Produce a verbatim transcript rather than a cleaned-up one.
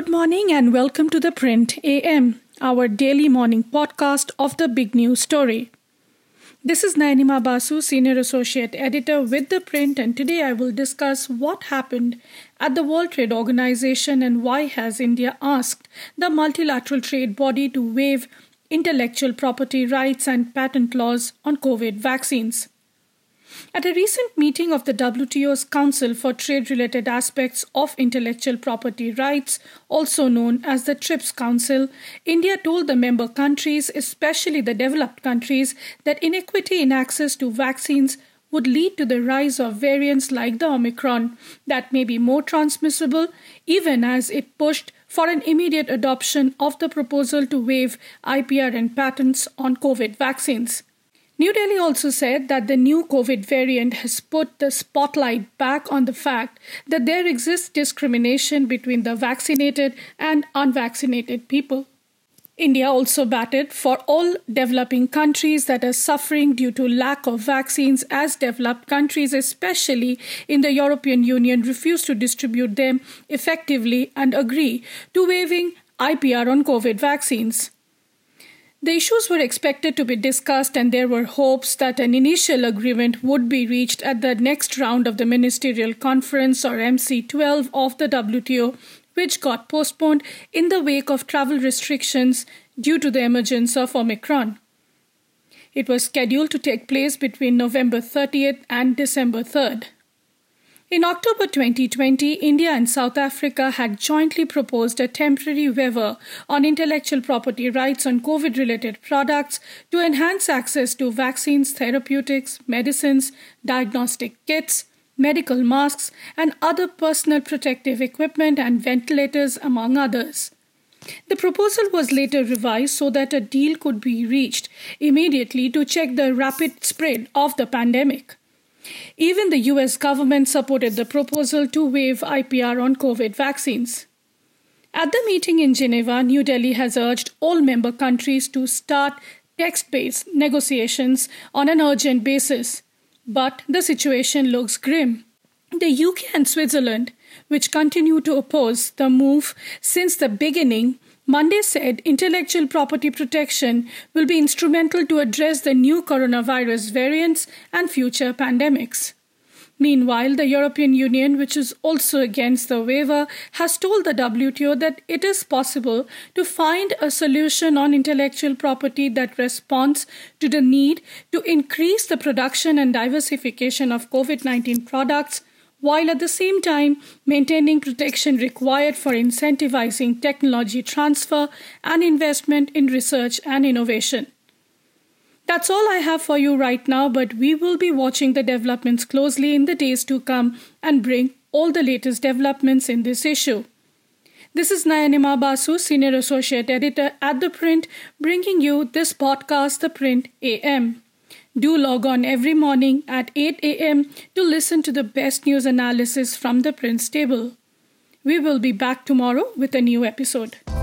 Good morning and welcome to the Print A M, our daily morning podcast of the big news story. This is Nayanima Basu, Senior Associate Editor with The Print, and today I will discuss what happened at the World Trade Organization and why has India asked the multilateral trade body to waive intellectual property rights and patent laws on COVID vaccines. At a recent meeting of the W T O's Council for Trade-Related Aspects of Intellectual Property Rights, also known as the TRIPS Council, India told the member countries, especially the developed countries, that inequity in access to vaccines would lead to the rise of variants like the Omicron that may be more transmissible, even as it pushed for an immediate adoption of the proposal to waive I P R and patents on COVID vaccines. New Delhi also said that the new COVID variant has put the spotlight back on the fact that there exists discrimination between the vaccinated and unvaccinated people. India also batted for all developing countries that are suffering due to lack of vaccines, as developed countries, especially in the European Union, refuse to distribute them effectively and agree to waiving I P R on COVID vaccines. The issues were expected to be discussed, and there were hopes that an initial agreement would be reached at the next round of the Ministerial Conference, or M C twelve, of the W T O, which got postponed in the wake of travel restrictions due to the emergence of Omicron. It was scheduled to take place between November thirtieth and December third. In October twenty twenty, India and South Africa had jointly proposed a temporary waiver on intellectual property rights on COVID-related products to enhance access to vaccines, therapeutics, medicines, diagnostic kits, medical masks, and other personal protective equipment and ventilators, among others. The proposal was later revised so that a deal could be reached immediately to check the rapid spread of the pandemic. Even the U S government supported the proposal to waive I P R on COVID vaccines. At the meeting in Geneva, New Delhi has urged all member countries to start text-based negotiations on an urgent basis. But the situation looks grim. The U K and Switzerland, which continue to oppose the move since the beginning, Monday said intellectual property protection will be instrumental to address the new coronavirus variants and future pandemics. Meanwhile, the European Union, which is also against the waiver, has told the W T O that it is possible to find a solution on intellectual property that responds to the need to increase the production and diversification of COVID nineteen products, while at the same time maintaining protection required for incentivizing technology transfer and investment in research and innovation. That's all I have for you right now, but we will be watching the developments closely in the days to come and bring all the latest developments in this issue. This is Nayanima Basu, Senior Associate Editor at The Print, bringing you this podcast, The Print A M. Do log on every morning at eight a.m. to listen to the best news analysis from the Print's table. We will be back tomorrow with a new episode.